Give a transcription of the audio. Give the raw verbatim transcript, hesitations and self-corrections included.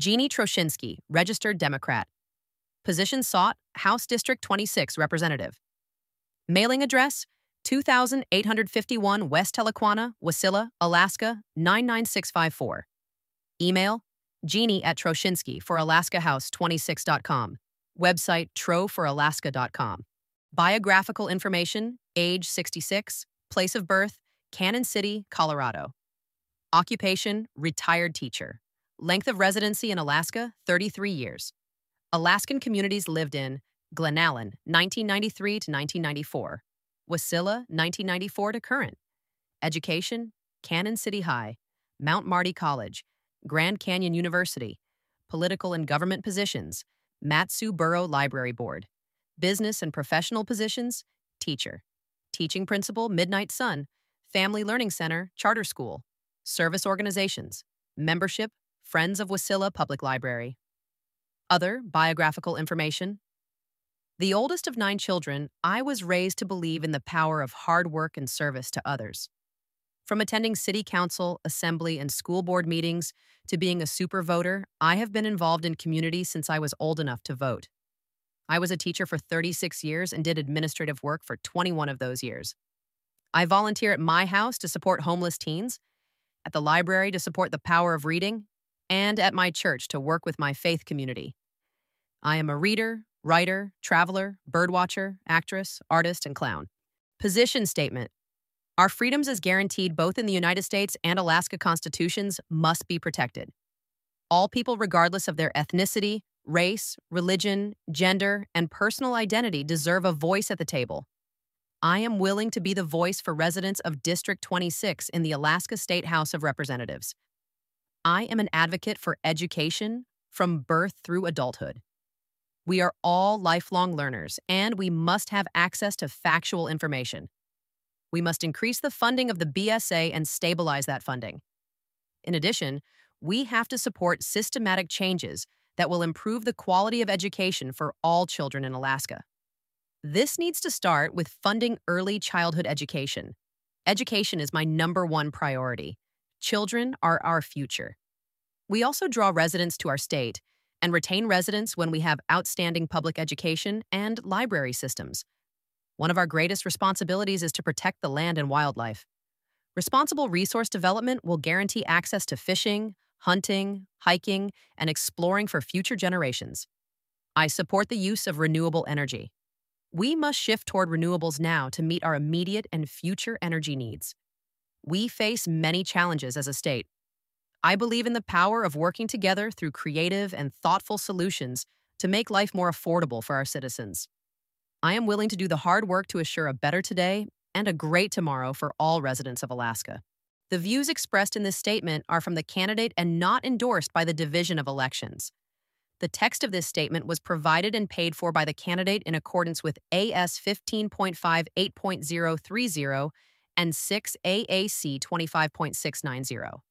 Jeannie Troshinsky, registered Democrat. Position sought, House District twenty-six representative. Mailing address, two thousand eight hundred fifty-one West Telequana, Wasilla, Alaska, nine nine six five four. Email, Jeannie at Troshinsky for Alaska House twenty-six dot com. Website, tro for alaska dot com. Biographical information, age sixty-six, place of birth, Cannon City, Colorado. Occupation, retired teacher. Length of residency in Alaska, thirty-three years. Alaskan communities lived in Glenallen, nineteen ninety-three to nineteen ninety-four. Wasilla, nineteen ninety-four to current. Education, Cannon City High, Mount Marty College, Grand Canyon University. Political and government positions, Mat-Su Borough Library Board. Business and professional positions, teacher. Teaching principal, Midnight Sun, Family Learning Center, Charter School. Service organizations, membership, Friends of Wasilla Public Library. Other biographical information. The oldest of nine children, I was raised to believe in the power of hard work and service to others. From attending city council, assembly, and school board meetings to being a super voter, I have been involved in community since I was old enough to vote. I was a teacher for thirty-six years and did administrative work for twenty-one of those years. I volunteer at my house to support homeless teens, at the library to support the power of reading, and at my church to work with my faith community. I am a reader, writer, traveler, birdwatcher, actress, artist, and clown. Position statement. Our freedoms as guaranteed both in the United States and Alaska constitutions must be protected. All people, regardless of their ethnicity, race, religion, gender, and personal identity, deserve a voice at the table. I am willing to be the voice for residents of District twenty-six in the Alaska State House of Representatives. I am an advocate for education from birth through adulthood. We are all lifelong learners, and we must have access to factual information. We must increase the funding of the B S A and stabilize that funding. In addition, we have to support systematic changes that will improve the quality of education for all children in Alaska. This needs to start with funding early childhood education. Education is my number one priority. Children are our future. We also draw residents to our state and retain residents when we have outstanding public education and library systems. One of our greatest responsibilities is to protect the land and wildlife. Responsible resource development will guarantee access to fishing, hunting, hiking, and exploring for future generations. I support the use of renewable energy. We must shift toward renewables now to meet our immediate and future energy needs. We face many challenges as a state. I believe in the power of working together through creative and thoughtful solutions to make life more affordable for our citizens. I am willing to do the hard work to assure a better today and a great tomorrow for all residents of Alaska. The views expressed in this statement are from the candidate and not endorsed by the Division of Elections. The text of this statement was provided and paid for by the candidate in accordance with A S fifteen point five eight point zero three zero and six A A C twenty-five point six nine zero.